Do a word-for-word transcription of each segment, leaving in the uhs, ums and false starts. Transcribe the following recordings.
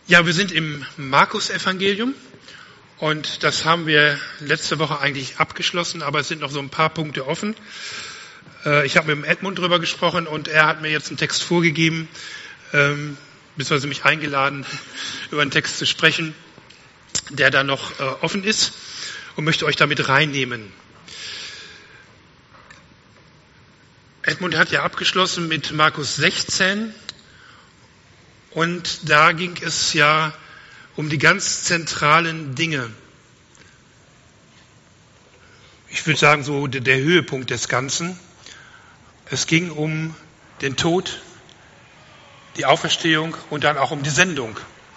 Ja, wir sind im Markus-Evangelium und das haben wir letzte Woche eigentlich abgeschlossen, aber es sind noch so ein paar Punkte offen. Ich habe mit dem Edmund drüber gesprochen und er hat mir jetzt einen Text vorgegeben, beziehungsweise mich eingeladen, über einen Text zu sprechen, der da noch offen ist und möchte euch damit reinnehmen. Edmund hat ja abgeschlossen mit Markus sechzehn. Und da ging es ja um die ganz zentralen Dinge. Ich würde sagen, so der Höhepunkt des Ganzen. Es ging um den Tod, die Auferstehung und dann auch um die Sendung,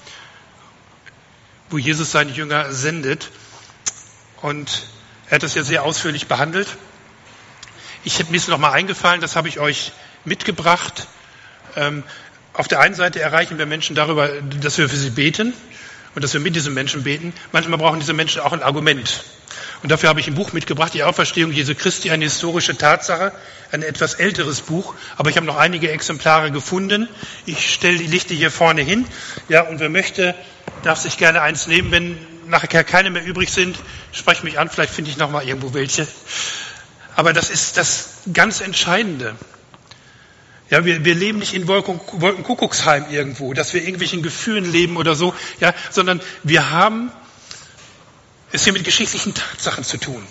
wo Jesus seine Jünger sendet. Und er hat das ja sehr ausführlich behandelt. Ich hätte mir es nochmal eingefallen, das habe ich euch mitgebracht. Ähm, Auf der einen Seite erreichen wir Menschen darüber, dass wir für sie beten und dass wir mit diesen Menschen beten. Manchmal brauchen diese Menschen auch ein Argument. Und dafür habe ich ein Buch mitgebracht, die Auferstehung Jesu Christi, eine historische Tatsache, ein etwas älteres Buch. Aber ich habe noch einige Exemplare gefunden. Ich stelle die Lichter hier vorne hin. Ja, und wer möchte, darf sich gerne eins nehmen. Wenn nachher keine mehr übrig sind, sprecht mich an. Vielleicht finde ich noch mal irgendwo welche. Aber das ist das ganz Entscheidende. Ja, wir, wir leben nicht in Wolken, Wolkenkuckucksheim irgendwo, dass wir irgendwelchen Gefühlen leben oder so, ja, sondern wir haben es hier mit geschichtlichen Tatsachen zu tun.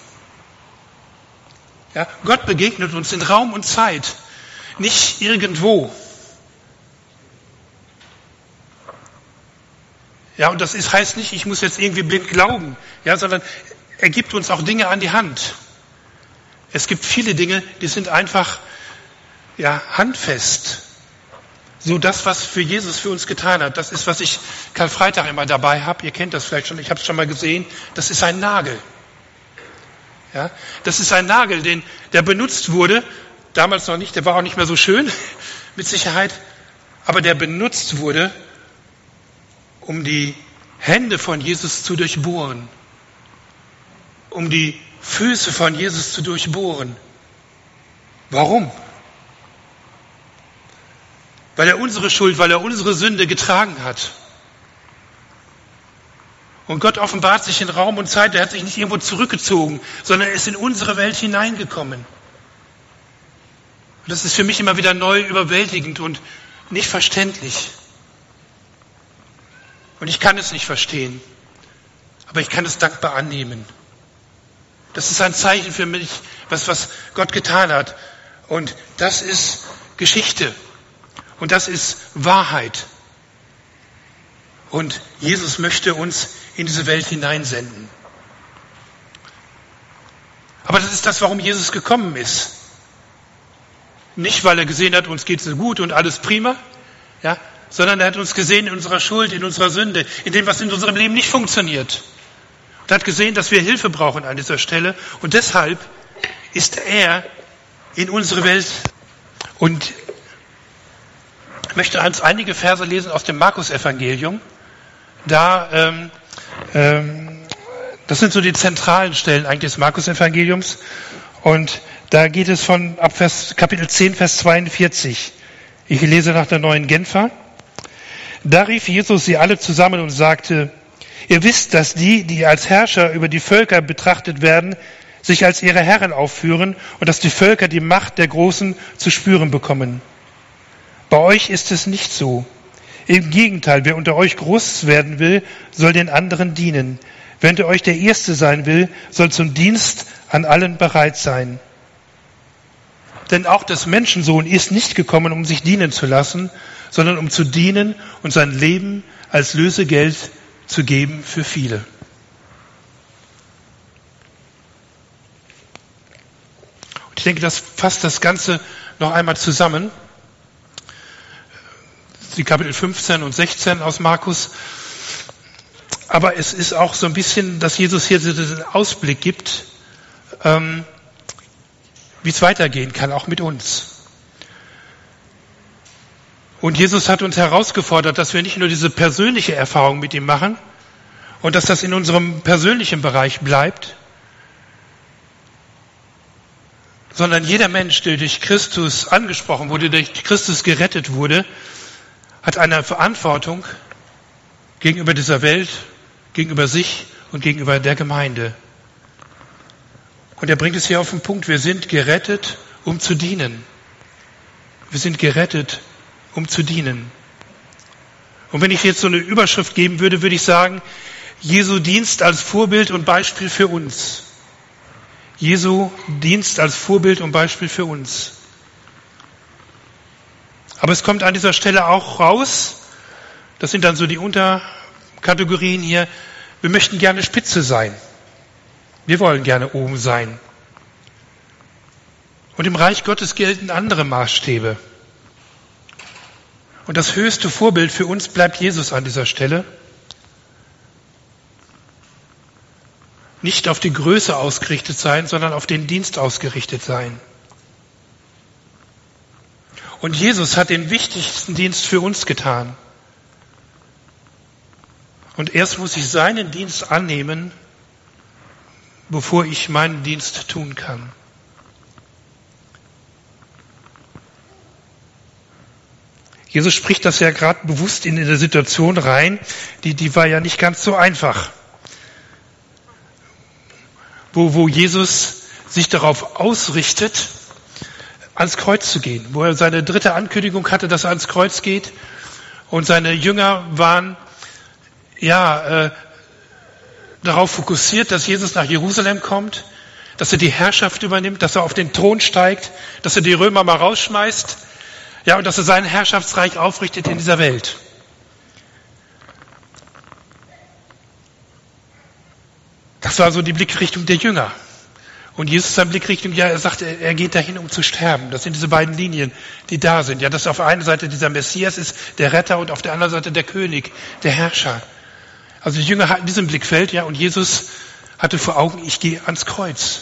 Ja, Gott begegnet uns in Raum und Zeit, nicht irgendwo. Ja, und das ist, heißt nicht, ich muss jetzt irgendwie blind glauben, ja, sondern er gibt uns auch Dinge an die Hand. Es gibt viele Dinge, die sind einfach ja, handfest. So das, was für Jesus für uns getan hat, das ist, was ich Karfreitag immer dabei habe. Ihr kennt das vielleicht schon, ich habe es schon mal gesehen. Das ist ein Nagel. Ja, das ist ein Nagel, den, der benutzt wurde, damals noch nicht, der war auch nicht mehr so schön, mit Sicherheit, aber der benutzt wurde, um die Hände von Jesus zu durchbohren, um die Füße von Jesus zu durchbohren. Warum? Weil er unsere Schuld, weil er unsere Sünde getragen hat. Und Gott offenbart sich in Raum und Zeit, er hat sich nicht irgendwo zurückgezogen, sondern er ist in unsere Welt hineingekommen. Und das ist für mich immer wieder neu überwältigend und nicht verständlich. Und ich kann es nicht verstehen, aber ich kann es dankbar annehmen. Das ist ein Zeichen für mich, was, was Gott getan hat. Und das ist Geschichte. Und das ist Wahrheit. Und Jesus möchte uns in diese Welt hineinsenden. Aber das ist das, warum Jesus gekommen ist. Nicht, weil er gesehen hat, uns geht es gut und alles prima, ja, sondern er hat uns gesehen in unserer Schuld, in unserer Sünde, in dem, was in unserem Leben nicht funktioniert. Und hat gesehen, dass wir Hilfe brauchen an dieser Stelle. Und deshalb ist er in unsere Welt. Und ich möchte uns einige Verse lesen aus dem Markus-Evangelium. Da, ähm, ähm, das sind so die zentralen Stellen eigentlich des Markus-Evangeliums. Und da geht es von ab Vers, Kapitel zehn, Vers zweiundvierzig. Ich lese nach der neuen Genfer. Da rief Jesus sie alle zusammen und sagte: Ihr wisst, dass die, die als Herrscher über die Völker betrachtet werden, sich als ihre Herren aufführen und dass die Völker die Macht der Großen zu spüren bekommen. Bei euch ist es nicht so. Im Gegenteil, wer unter euch groß werden will, soll den anderen dienen. Wer unter euch der Erste sein will, soll zum Dienst an allen bereit sein. Denn auch das Menschensohn ist nicht gekommen, um sich dienen zu lassen, sondern um zu dienen und sein Leben als Lösegeld zu geben für viele. Und ich denke, das fasst das Ganze noch einmal zusammen. Die Kapitel fünfzehn und sechzehn aus Markus. Aber es ist auch so ein bisschen, dass Jesus hier diesen Ausblick gibt, ähm, wie es weitergehen kann, auch mit uns. Und Jesus hat uns herausgefordert, dass wir nicht nur diese persönliche Erfahrung mit ihm machen und dass das in unserem persönlichen Bereich bleibt, sondern jeder Mensch, der durch Christus angesprochen wurde, durch Christus gerettet wurde, hat eine Verantwortung, gegenüber dieser Welt, gegenüber sich und gegenüber der Gemeinde. Und er bringt es hier auf den Punkt, wir sind gerettet, um zu dienen. Wir sind gerettet, um zu dienen. Und wenn ich jetzt so eine Überschrift geben würde, würde ich sagen, Jesu Dienst als Vorbild und Beispiel für uns. Jesu Dienst als Vorbild und Beispiel für uns. Aber es kommt an dieser Stelle auch raus, das sind dann so die Unterkategorien hier, wir möchten gerne Spitze sein. Wir wollen gerne oben sein. Und im Reich Gottes gelten andere Maßstäbe. Und das höchste Vorbild für uns bleibt Jesus an dieser Stelle. Nicht auf die Größe ausgerichtet sein, sondern auf den Dienst ausgerichtet sein. Und Jesus hat den wichtigsten Dienst für uns getan. Und erst muss ich seinen Dienst annehmen, bevor ich meinen Dienst tun kann. Jesus spricht das ja gerade bewusst in eine Situation rein, die, die war ja nicht ganz so einfach. Wo, wo Jesus sich darauf ausrichtet, ans Kreuz zu gehen. Wo er seine dritte Ankündigung hatte, dass er ans Kreuz geht. Und seine Jünger waren ja äh, darauf fokussiert, dass Jesus nach Jerusalem kommt, dass er die Herrschaft übernimmt, dass er auf den Thron steigt, dass er die Römer mal rausschmeißt, ja, und dass er sein Herrschaftsreich aufrichtet in dieser Welt. Das war so die Blickrichtung der Jünger. Und Jesus seine Blickrichtung, ja, er sagt, er geht dahin, um zu sterben. Das sind diese beiden Linien, die da sind. Ja, dass auf der einen Seite dieser Messias ist, der Retter, und auf der anderen Seite der König, der Herrscher. Also die Jünger hatten diesen Blickfeld, ja, und Jesus hatte vor Augen, ich gehe ans Kreuz.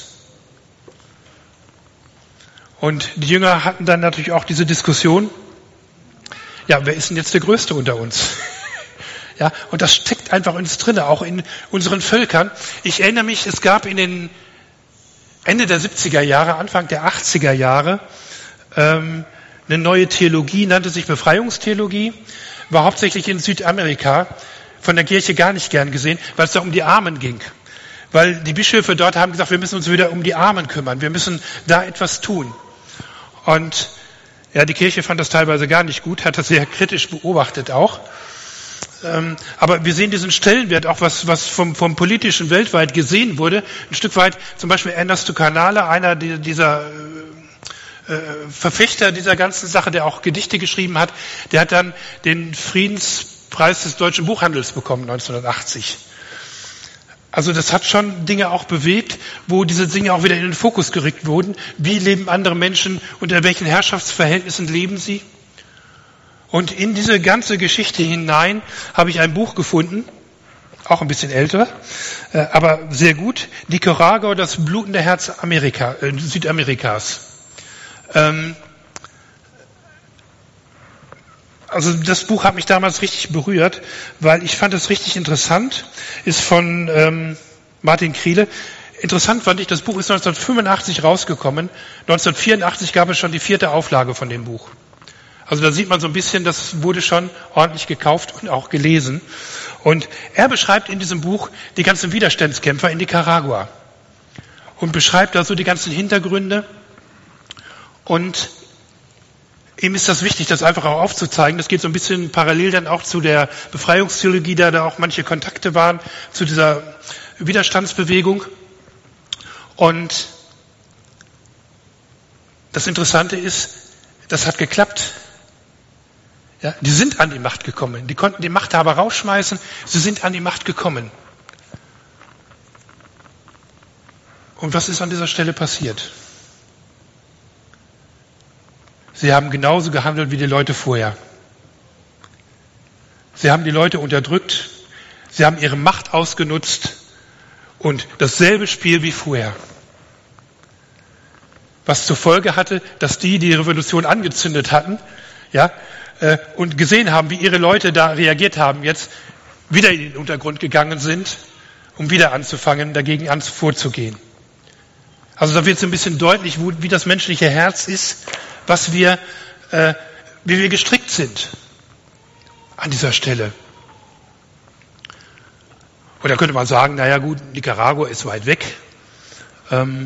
Und die Jünger hatten dann natürlich auch diese Diskussion, ja, wer ist denn jetzt der Größte unter uns? Ja, und das steckt einfach in uns drin, auch in unseren Völkern. Ich erinnere mich, es gab in den Ende der siebziger Jahre, Anfang der achtziger Jahre ähm, eine neue Theologie, nannte sich Befreiungstheologie, war hauptsächlich in Südamerika, von der Kirche gar nicht gern gesehen, weil es da um die Armen ging. Weil die Bischöfe dort haben gesagt, wir müssen uns wieder um die Armen kümmern, wir müssen da etwas tun. Und ja, die Kirche fand das teilweise gar nicht gut, hat das sehr kritisch beobachtet auch. Ähm, aber wir sehen diesen Stellenwert, auch was, was vom, vom Politischen weltweit gesehen wurde, ein Stück weit, zum Beispiel Ernesto Canale, einer dieser äh, Verfechter dieser ganzen Sache, der auch Gedichte geschrieben hat, der hat dann den Friedenspreis des deutschen Buchhandels bekommen, neunzehnhundertachtzig. Also das hat schon Dinge auch bewegt, wo diese Dinge auch wieder in den Fokus gerückt wurden. Wie leben andere Menschen, unter welchen Herrschaftsverhältnissen leben sie? Und in diese ganze Geschichte hinein habe ich ein Buch gefunden, auch ein bisschen älter, aber sehr gut. Nicaragua, das blutende Herz Amerika, äh, Südamerikas. Ähm, Also das Buch hat mich damals richtig berührt, weil ich fand es richtig interessant, ist von ähm, Martin Kriele. Interessant fand ich, das Buch ist neunzehnhundertfünfundachtzig rausgekommen, neunzehnhundertvierundachtzig gab es schon die vierte Auflage von dem Buch. Also da sieht man so ein bisschen, das wurde schon ordentlich gekauft und auch gelesen. Und er beschreibt in diesem Buch die ganzen Widerstandskämpfer in Nicaragua und beschreibt da so die ganzen Hintergründe. Und ihm ist das wichtig, das einfach auch aufzuzeigen. Das geht so ein bisschen parallel dann auch zu der Befreiungstheologie, da da auch manche Kontakte waren zu dieser Widerstandsbewegung. Und das Interessante ist, das hat geklappt. Ja, die sind an die Macht gekommen. Die konnten die Machthaber rausschmeißen. Sie sind an die Macht gekommen. Und was ist an dieser Stelle passiert? Sie haben genauso gehandelt wie die Leute vorher. Sie haben die Leute unterdrückt. Sie haben ihre Macht ausgenutzt. Und dasselbe Spiel wie vorher. Was zur Folge hatte, dass die, die Revolution angezündet hatten, ja, äh, und gesehen haben, wie ihre Leute da reagiert haben, jetzt wieder in den Untergrund gegangen sind, um wieder anzufangen, dagegen an vorzugehen. Also da wird so ein bisschen deutlich, wo, wie das menschliche Herz ist, was wir, äh, wie wir gestrickt sind an dieser Stelle. Und da könnte man sagen, naja gut, Nicaragua ist weit weg. Ähm,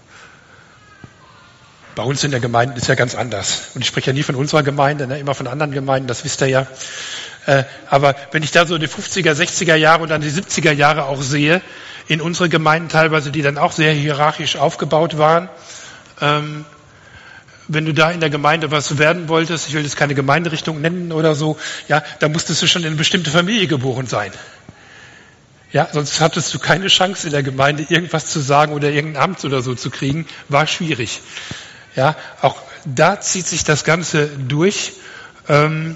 bei uns in der Gemeinde ist ja ganz anders. Und ich spreche ja nie von unserer Gemeinde, ne, immer von anderen Gemeinden, das wisst ihr ja. Äh, aber wenn ich da so die fünfziger, sechziger Jahre und dann die siebziger Jahre auch sehe, in unsere Gemeinden teilweise, die dann auch sehr hierarchisch aufgebaut waren, ähm, wenn du da in der Gemeinde was werden wolltest, ich will jetzt keine Gemeinderichtung nennen oder so, ja, da musstest du schon in eine bestimmte Familie geboren sein. Ja, sonst hattest du keine Chance in der Gemeinde irgendwas zu sagen oder irgendein Amt oder so zu kriegen, war schwierig. Ja, auch da zieht sich das Ganze durch. Ähm,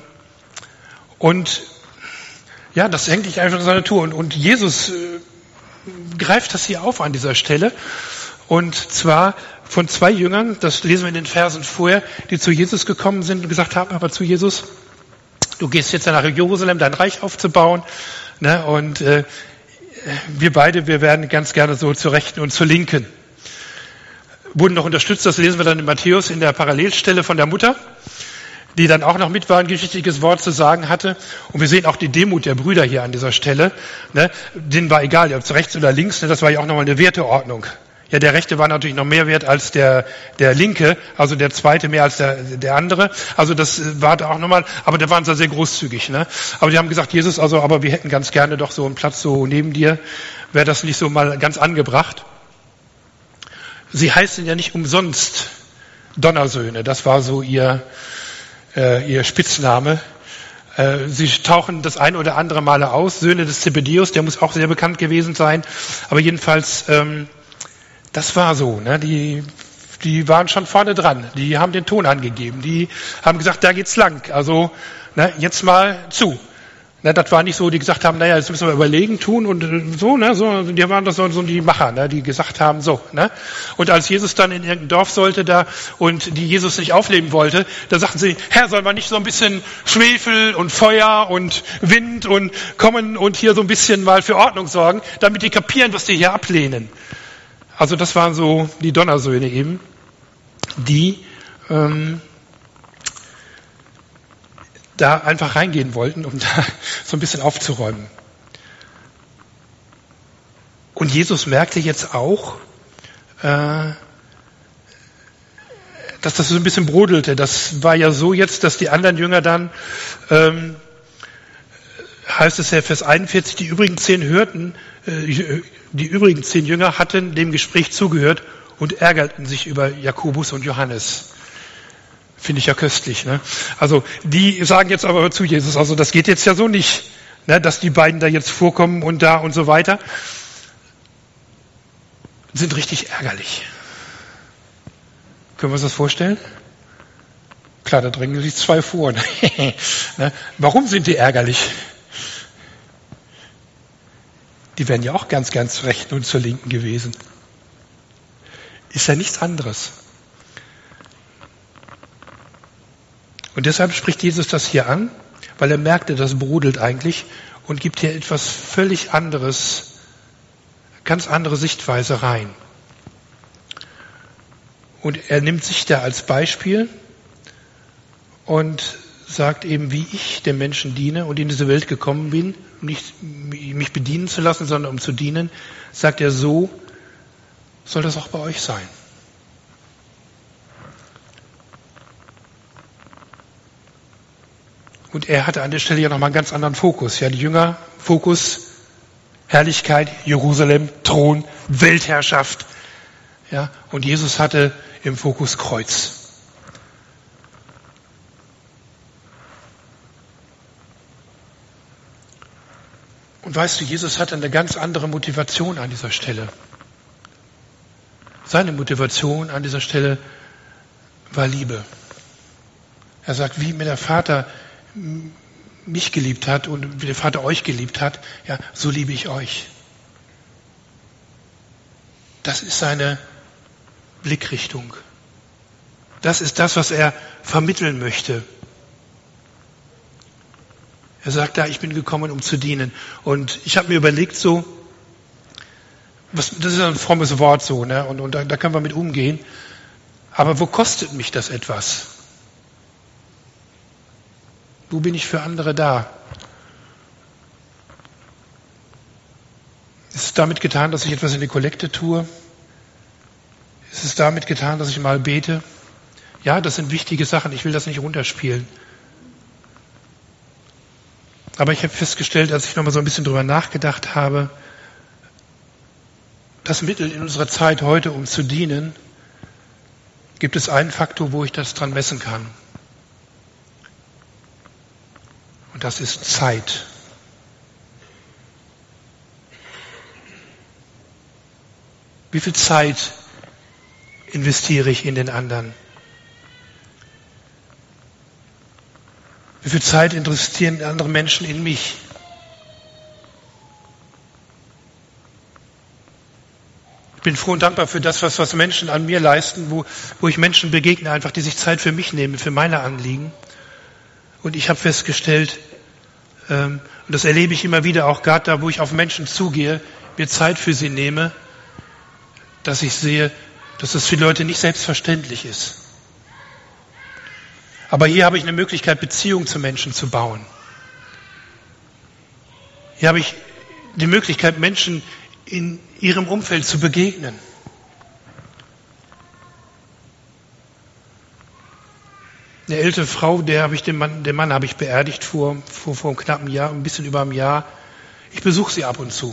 und ja, das hängt nicht einfach in seiner Natur. Und, und Jesus äh, greift das hier auf an dieser Stelle. Und zwar von zwei Jüngern, das lesen wir in den Versen vorher, die zu Jesus gekommen sind und gesagt haben, aber zu Jesus, du gehst jetzt nach Jerusalem, dein Reich aufzubauen. Ne, und äh, wir beide, wir werden ganz gerne so zur Rechten und zur Linken. Wurden noch unterstützt, das lesen wir dann in Matthäus in der Parallelstelle von der Mutter, die dann auch noch mit war, ein geschichtliches Wort zu sagen hatte. Und wir sehen auch die Demut der Brüder hier an dieser Stelle. Ne? Denen war egal, ob zu rechts oder links, ne? Das war ja auch nochmal eine Werteordnung. Ja, der Rechte war natürlich noch mehr wert als der, der Linke, also der Zweite mehr als der, der andere. Also das war da auch nochmal, aber da waren sie sehr großzügig. Ne? Aber die haben gesagt, Jesus, also, aber wir hätten ganz gerne doch so einen Platz so neben dir. Wäre das nicht so mal ganz angebracht? Sie heißen ja nicht umsonst Donnersöhne. Das war so ihr, äh, ihr Spitzname. Äh, sie tauchen das ein oder andere Male aus. Söhne des Zebedeus, der muss auch sehr bekannt gewesen sein. Aber jedenfalls, ähm, das war so. Ne? Die, die waren schon vorne dran. Die haben den Ton angegeben. Die haben gesagt, da geht's lang. Also ne, jetzt mal zu. Ne, das war nicht so, die gesagt haben, naja, jetzt müssen wir überlegen, tun und so, ne, so, die waren das so, so die Macher, ne, die gesagt haben, so, ne. Und als Jesus dann in irgendein Dorf sollte da und die Jesus nicht aufleben wollte, da sagten sie, Herr, soll man nicht so ein bisschen Schwefel und Feuer und Wind und kommen und hier so ein bisschen mal für Ordnung sorgen, damit die kapieren, was die hier ablehnen. Also das waren so die Donnersöhne eben, die ähm, da einfach reingehen wollten, um da so ein bisschen aufzuräumen. Und Jesus merkte jetzt auch, äh, dass das so ein bisschen brodelte. Das war ja so jetzt, dass die anderen Jünger dann, ähm, heißt es ja Vers einundvierzig, die übrigen zehn hörten, äh, die übrigen zehn Jünger hatten dem Gespräch zugehört und ärgerten sich über Jakobus und Johannes. Finde ich ja köstlich. Ne? Also die sagen jetzt aber zu Jesus, also das geht jetzt ja so nicht, ne, dass die beiden da jetzt vorkommen und da und so weiter. Sind richtig ärgerlich. Können wir uns das vorstellen? Klar, da drängen sich zwei vor. Ne? Warum sind die ärgerlich? Die wären ja auch ganz, ganz zur Rechten und zur Linken gewesen. Ist ja nichts anderes. Und deshalb spricht Jesus das hier an, weil er merkte, das brodelt eigentlich und gibt hier etwas völlig anderes, ganz andere Sichtweise rein. Und er nimmt sich da als Beispiel und sagt eben, wie ich dem Menschen diene und in diese Welt gekommen bin, um nicht mich bedienen zu lassen, sondern um zu dienen, sagt er, so soll das auch bei euch sein. Und er hatte an der Stelle ja nochmal einen ganz anderen Fokus. Ja, die Jünger, Fokus, Herrlichkeit, Jerusalem, Thron, Weltherrschaft. Ja, und Jesus hatte im Fokus Kreuz. Und weißt du, Jesus hatte eine ganz andere Motivation an dieser Stelle. Seine Motivation an dieser Stelle war Liebe. Er sagt, wie mir der Vater mich geliebt hat und wie der Vater euch geliebt hat, ja, so liebe ich euch. Das ist seine Blickrichtung. Das ist das, was er vermitteln möchte. Er sagt da, ich bin gekommen, um zu dienen. Und ich habe mir überlegt so, was, das ist ein frommes Wort so, ne? Und, und da, da können wir mit umgehen. Aber wo kostet mich das etwas? Wo bin ich für andere da? Ist es damit getan, dass ich etwas in die Kollekte tue? Ist es damit getan, dass ich mal bete? Ja, das sind wichtige Sachen. Ich will das nicht runterspielen. Aber ich habe festgestellt, als ich noch mal so ein bisschen drüber nachgedacht habe, das Mittel in unserer Zeit heute, um zu dienen, gibt es einen Faktor, wo ich das dran messen kann. Und das ist Zeit. Wie viel Zeit investiere ich in den anderen? Wie viel Zeit investieren andere Menschen in mich? Ich bin froh und dankbar für das, was, was Menschen an mir leisten, wo, wo ich Menschen begegne, einfach, die sich Zeit für mich nehmen, für meine Anliegen. Und ich habe festgestellt, ähm, und das erlebe ich immer wieder, auch gerade da, wo ich auf Menschen zugehe, mir Zeit für sie nehme, dass ich sehe, dass das für die Leute nicht selbstverständlich ist. Aber hier habe ich eine Möglichkeit, Beziehungen zu Menschen zu bauen. Hier habe ich die Möglichkeit, Menschen in ihrem Umfeld zu begegnen. Eine ältere Frau, der habe ich den Mann, den Mann habe ich beerdigt vor, vor, vor einem knappen Jahr, ein bisschen über einem Jahr. Ich besuche sie ab und zu.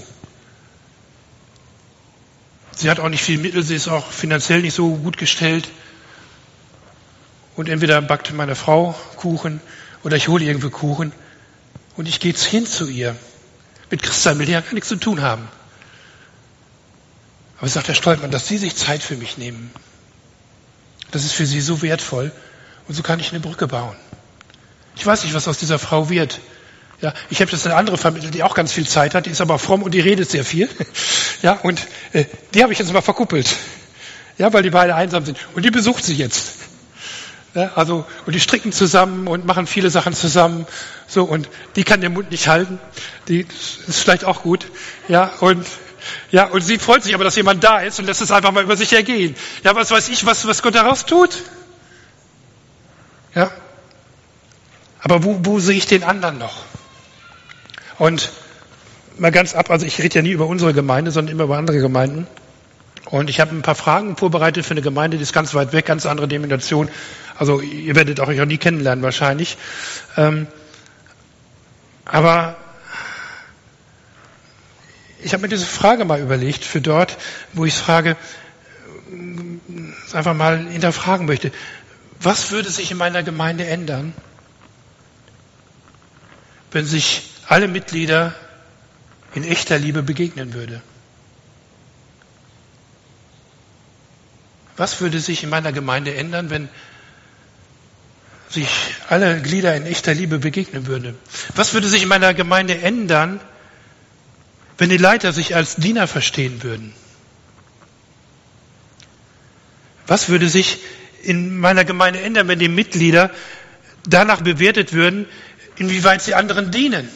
Sie hat auch nicht viel Mittel, sie ist auch finanziell nicht so gut gestellt. Und entweder backt meine Frau Kuchen oder ich hole irgendwo Kuchen und ich gehe hin zu ihr. Mit Christian will die ja gar nichts zu tun haben. Aber sagt Herr Stoltmann, dass Sie sich Zeit für mich nehmen. Das ist für Sie so wertvoll. Und so kann ich eine Brücke bauen. Ich weiß nicht, was aus dieser Frau wird. Ja, ich habe jetzt eine andere vermittelt, die auch ganz viel Zeit hat, die ist aber fromm und die redet sehr viel. Ja, und äh, die habe ich jetzt mal verkuppelt. Ja, weil die beide einsam sind. Und die besucht sie jetzt. Ja, also, und die stricken zusammen und machen viele Sachen zusammen. So, und die kann den Mund nicht halten. Die ist vielleicht auch gut. Ja, und, ja, und sie freut sich aber, dass jemand da ist und lässt es einfach mal über sich ergehen. Ja, was weiß ich, was, was Gott daraus tut? Ja. Aber wo, wo sehe ich den anderen noch? Und mal ganz ab, also ich rede ja nie über unsere Gemeinde, sondern immer über andere Gemeinden. Und ich habe ein paar Fragen vorbereitet für eine Gemeinde, die ist ganz weit weg, ganz andere Denomination. Also ihr werdet auch euch auch nie kennenlernen wahrscheinlich. Ähm, aber ich habe mir diese Frage mal überlegt für dort, wo ich frage, einfach mal hinterfragen möchte. Was würde sich in meiner Gemeinde ändern, wenn sich alle Mitglieder in echter Liebe begegnen würde? Was würde sich in meiner Gemeinde ändern, wenn sich alle Glieder in echter Liebe begegnen würden? Was würde sich in meiner Gemeinde ändern, wenn die Leiter sich als Diener verstehen würden? Was würde sich in meiner Gemeinde ändern, wenn die Mitglieder danach bewertet würden, inwieweit sie anderen dienen?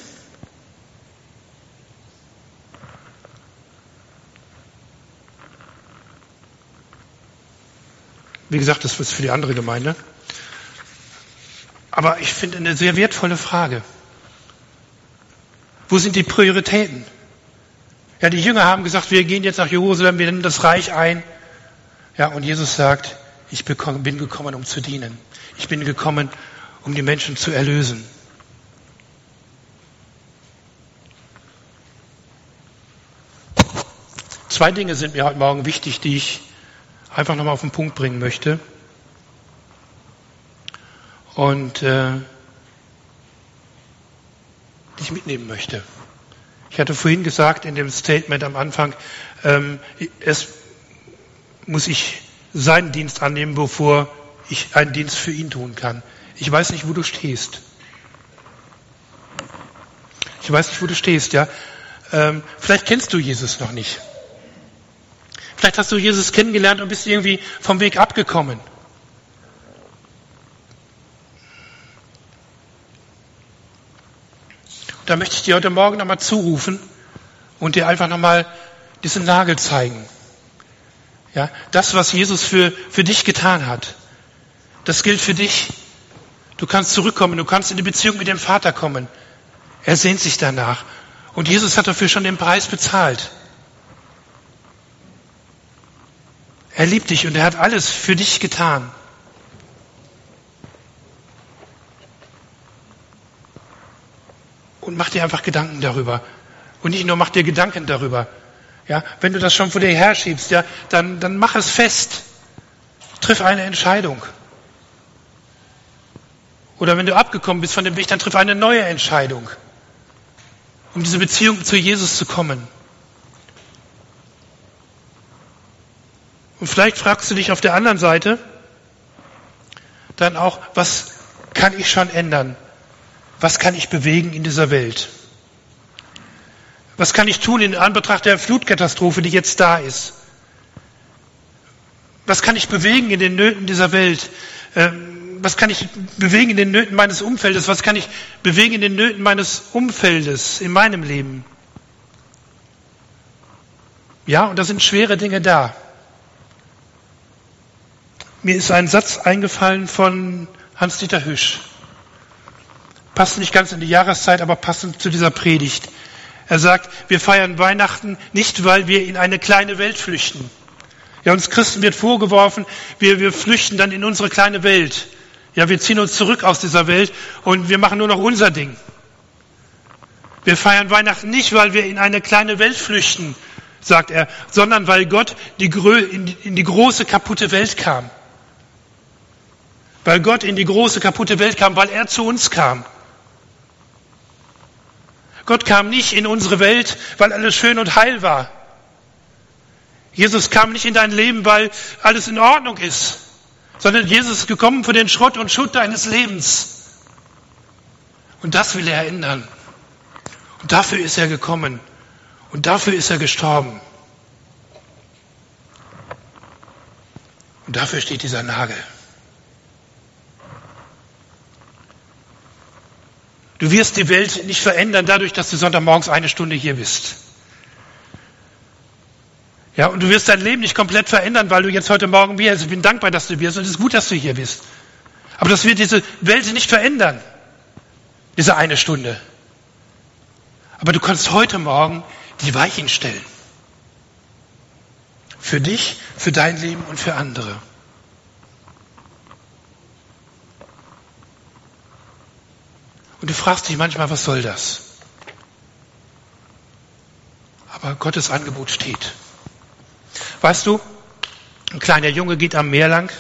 Wie gesagt, das ist für die andere Gemeinde. Aber ich finde eine sehr wertvolle Frage. Wo sind die Prioritäten? Ja, die Jünger haben gesagt, wir gehen jetzt nach Jerusalem, wir nehmen das Reich ein. Ja, und Jesus sagt, ich bin gekommen, um zu dienen. Ich bin gekommen, um die Menschen zu erlösen. Zwei Dinge sind mir heute Morgen wichtig, die ich einfach nochmal auf den Punkt bringen möchte. Und äh, die ich mitnehmen möchte. Ich hatte vorhin gesagt in dem Statement am Anfang, ähm, es muss ich seinen Dienst annehmen, bevor ich einen Dienst für ihn tun kann. Ich weiß nicht, wo du stehst. Ich weiß nicht, wo du stehst, ja. Ähm, vielleicht kennst du Jesus noch nicht. Vielleicht hast du Jesus kennengelernt und bist irgendwie vom Weg abgekommen. Da möchte ich dir heute Morgen nochmal zurufen und dir einfach nochmal diesen Nagel zeigen. Ja, das, was Jesus für, für dich getan hat, das gilt für dich. Du kannst zurückkommen, du kannst in die Beziehung mit dem Vater kommen. Er sehnt sich danach. Und Jesus hat dafür schon den Preis bezahlt. Er liebt dich und er hat alles für dich getan. Und mach dir einfach Gedanken darüber. Und nicht nur mach dir Gedanken darüber. Ja, wenn du das schon vor dir herschiebst, ja, dann, dann mach es fest. Triff eine Entscheidung. Oder wenn du abgekommen bist von dem Weg, dann triff eine neue Entscheidung, um diese Beziehung zu Jesus zu kommen. Und vielleicht fragst du dich auf der anderen Seite dann auch, was kann ich schon ändern? Was kann ich bewegen in dieser Welt? Was kann ich tun in Anbetracht der Flutkatastrophe, die jetzt da ist? Was kann ich bewegen in den Nöten dieser Welt? Was kann ich bewegen in den Nöten meines Umfeldes? Was kann ich bewegen in den Nöten meines Umfeldes, in meinem Leben? Ja, und da sind schwere Dinge da. Mir ist ein Satz eingefallen von Hans-Dieter Hüsch. Passt nicht ganz in die Jahreszeit, aber passend zu dieser Predigt. Er sagt, wir feiern Weihnachten nicht, weil wir in eine kleine Welt flüchten. Ja, uns Christen wird vorgeworfen, wir, wir flüchten dann in unsere kleine Welt. Ja, wir ziehen uns zurück aus dieser Welt und wir machen nur noch unser Ding. Wir feiern Weihnachten nicht, weil wir in eine kleine Welt flüchten, sagt er, sondern weil Gott die, in die große, kaputte Welt kam. Weil Gott in die große, kaputte Welt kam, weil er zu uns kam. Gott kam nicht in unsere Welt, weil alles schön und heil war. Jesus kam nicht in dein Leben, weil alles in Ordnung ist, sondern Jesus ist gekommen für den Schrott und Schutt deines Lebens. Und das will er ändern. Und dafür ist er gekommen. Und dafür ist er gestorben. Und dafür steht dieser Nagel. Du wirst die Welt nicht verändern dadurch, dass du Sonntagmorgens eine Stunde hier bist. Ja, und du wirst dein Leben nicht komplett verändern, weil du jetzt heute Morgen hier bist. Ich bin dankbar, dass du hier bist und es ist gut, dass du hier bist. Aber das wird diese Welt nicht verändern, diese eine Stunde. Aber du kannst heute Morgen die Weichen stellen. Für dich, für dein Leben und für andere. Und du fragst dich manchmal, was soll das? Aber Gottes Angebot steht. Weißt du, ein kleiner Junge geht am Meer lang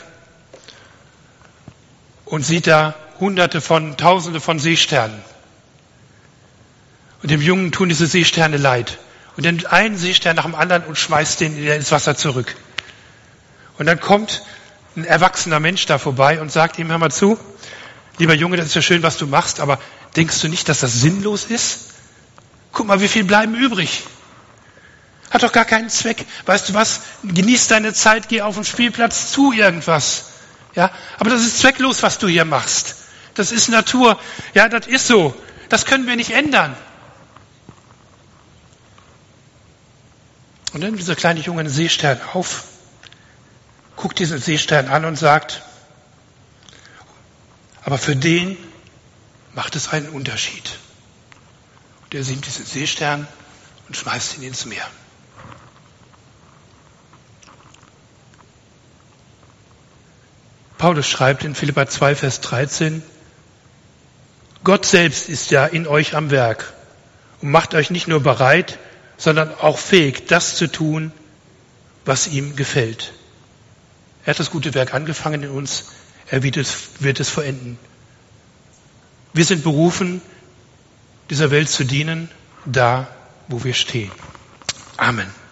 und sieht da Hunderte von, Tausende von Seesternen. Und dem Jungen tun diese Seesterne leid. Und er nimmt einen Seestern nach dem anderen und schmeißt den ins Wasser zurück. Und dann kommt ein erwachsener Mensch da vorbei und sagt ihm, hör mal zu, lieber Junge, das ist ja schön, was du machst, aber denkst du nicht, dass das sinnlos ist? Guck mal, wie viel bleiben übrig? Hat doch gar keinen Zweck. Weißt du was? Genieß deine Zeit, geh auf den Spielplatz, tu irgendwas. Ja, aber das ist zwecklos, was du hier machst. Das ist Natur. Ja, das ist so. Das können wir nicht ändern. Und dann nimmt dieser kleine Junge einen Seestern auf, guckt diesen Seestern an und sagt, aber für den macht es einen Unterschied. Und er nimmt diesen Seestern und schmeißt ihn ins Meer. Paulus schreibt in Philipper zwei, Vers dreizehn, Gott selbst ist ja in euch am Werk und macht euch nicht nur bereit, sondern auch fähig, das zu tun, was ihm gefällt. Er hat das gute Werk angefangen in uns, er wird es, wird es vollenden. Wir sind berufen, dieser Welt zu dienen, da, wo wir stehen. Amen.